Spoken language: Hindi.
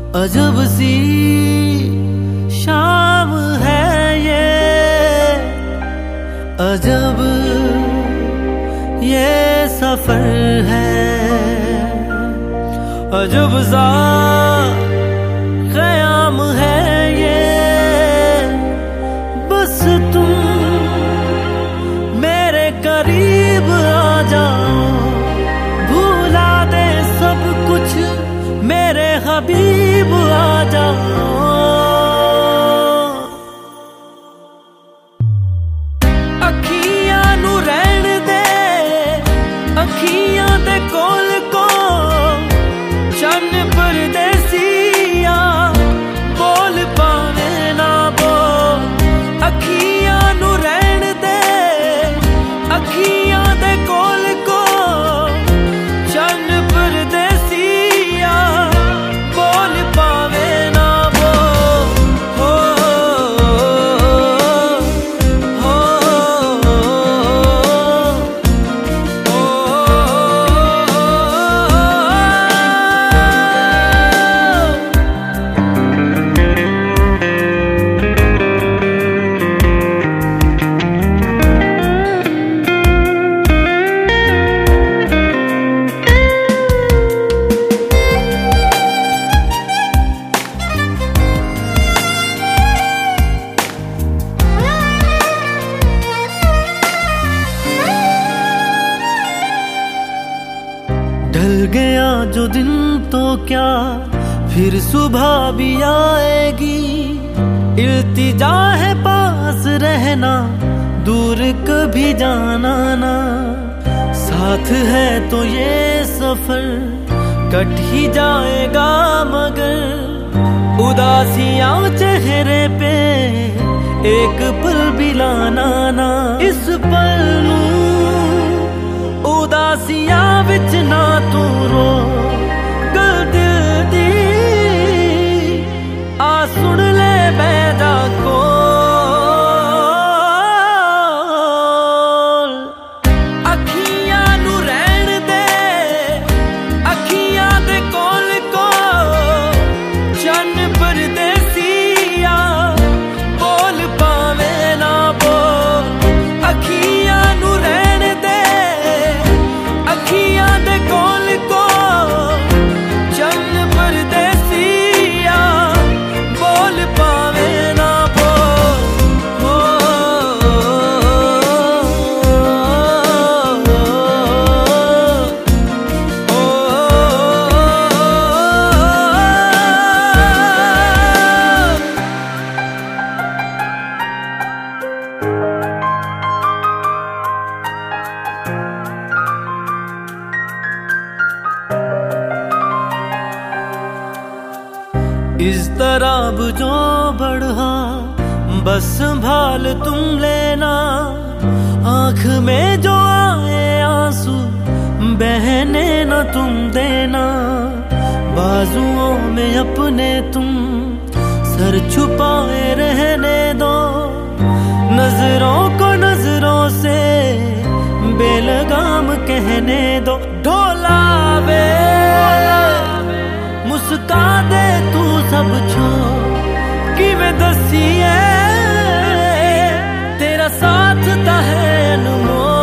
अजब सी शाम है ये, अजब ये सफर है, अजब सा क़याम है ये। बस तुम मेरे करीब आ जाओ, भूला दे सब कुछ मेरे हबीब आ जाओ। अखियां नू रहन दे, अखियां दे कोल को चन्न परदेसिया बोल पावे ना बोल। अखियां नू रहन दे, अखियां दे कोल को चन्न परदेसिया बोल पावे ना बोल। हो ढल गया जो दिन तो क्या फिर सुबह भी आएगी। इल्तिजा है पास रहना, दूर कभी जाना ना। साथ है तो ये सफर कट ही जाएगा, मगर उदासियां चेहरे पे एक पल भी लाना ना। इस पल नू उदासियां विच ना तू रो, गल दिल दी आ सुन ले बैदा कोल। अखियां नू रहन दे, अखियां दे कोल को चन्न परदेसिया बोल पावे ना बोल। अखियां नू रहन दे, अखियां दे कोल को चन्न परदेसिया बोल पावे ना बोल। हो इस तरह जो बढ़ा बस संभाल तुम लेना। आँख में जो आए आंसू बहने न तुम देना। बाजुओं में अपने तुम सर छुपाए रहने दो। नजरों को नजरों से बेलगाम कहने दो। ढोलावे मुस्का दे तू सब छोड़, कि मैं दसिए तेरा साथ ता है अनमोल।